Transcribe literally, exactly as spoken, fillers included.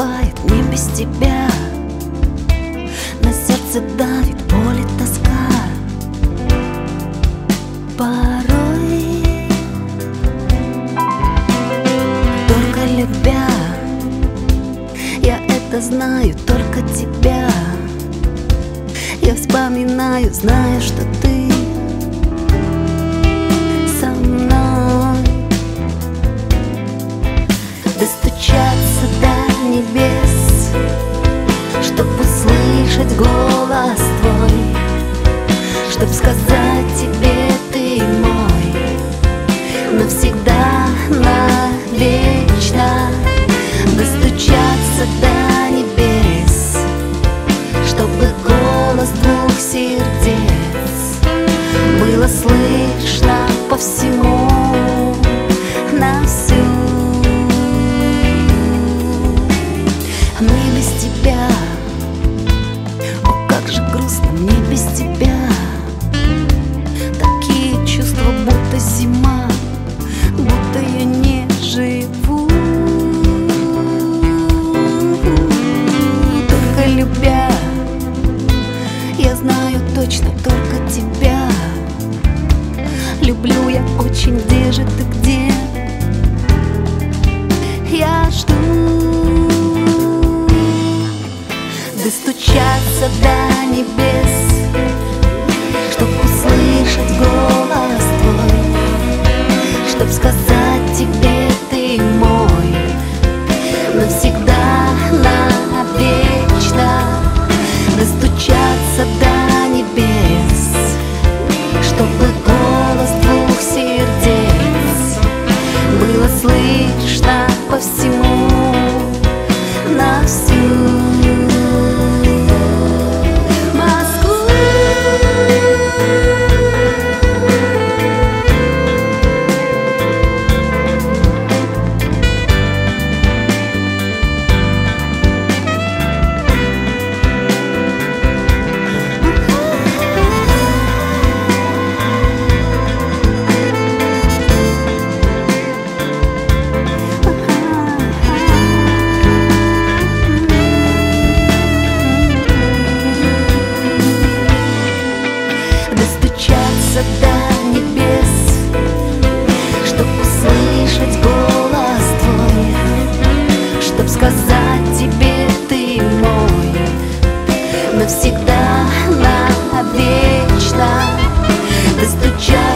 бывает не без тебя. На сердце давит боль и тоска. Порой, только любя, я это знаю, только тебя я вспоминаю, зная, что ты со мной. Достучаться до небес, чтоб услышать голос твой, чтоб сказать тебе: ты мой навсегда, навечно. Достучаться до небес, чтобы голос двух сердец было слышно по всему, на всю. Мне без тебя, о, как же грустно мне без тебя. Такие чувства, будто зима, будто я не живу. Только любя, я знаю точно только тебя. Люблю я очень, где же ты, где? Я жду. Достучаться до небес, чтоб услышать голос твой, чтоб сказать тебе: ты мой навсегда, навечно. Достучаться до небес, чтобы голос двух сердец было слышно по всему, на всю. До небес, чтоб услышать голос твой, чтоб сказать тебе: ты мой навсегда, навечно. Достучаться